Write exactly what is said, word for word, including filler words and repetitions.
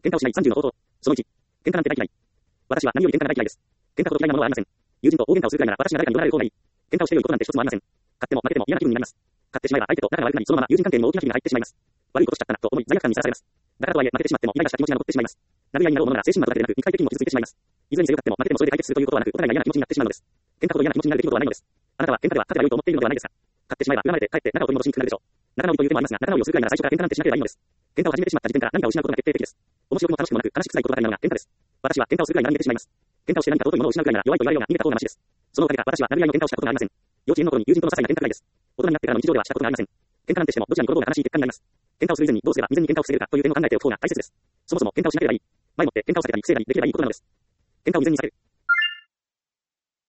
喧嘩をしないさんじゅうの方法。そのいち。喧嘩なんて大嫌い。私は何より喧嘩が大嫌いです。喧嘩ほど嫌いなものはありません。友人と大喧嘩をするくらいなら私が誰かに怒られる方がいい。喧嘩をして良いことなんて一つもありません。勝っても負けても嫌な気分になります。勝ってしまえば相手と仲が悪くなり、そのまま友人関係にも大きなひびが入ってしまいます。悪いことしちゃったなと思い罪悪感にさらされます。だからとはいえ負けてしまってもイライラした気持ちが残ってしまいます。殴り合いになろうものなら精神膜だけでなく肉体的にも傷ついてしまいます。いずれにせよ勝っても負けてもそれで解決するということはなく、お互いが嫌な気持ちになってしまうのです。喧嘩ほど嫌な気持ちになる出来事はないのです。あなたは喧嘩では勝てば良いと思っているのではないですか。勝ってしまえば恨まれて帰って仲を取り戻しにくくなるでしょう。仲直りという手もありますが、仲直りをするくらいなら最初から喧嘩なんてしなければいいのです。喧嘩を始めてしまった時点から何かを失うことが決定的です。面白くも楽しくもなく悲しく臭いことばかりなのが喧嘩です。私は喧嘩をするくらいなら逃げてしまいます。喧嘩をして何か尊いものを失うくらいなら弱いと言われようが逃げた方がマシです。そのおかげか私は殴り合いの喧嘩をしたことがありません。幼稚園の頃に友人との些細な喧嘩くらいです。大人になってからの日常ではしたことがありません。喧嘩なんてしてもどちらに転ぼうが悲しい結果になります。喧嘩をする以前にどうすれば未然に喧嘩を防げるかという点を考えておく方が大切です。そもそも喧嘩をしなければいい。前もって喧嘩を避けたり防いだりできればいいことなのです。喧嘩を未然に避ける。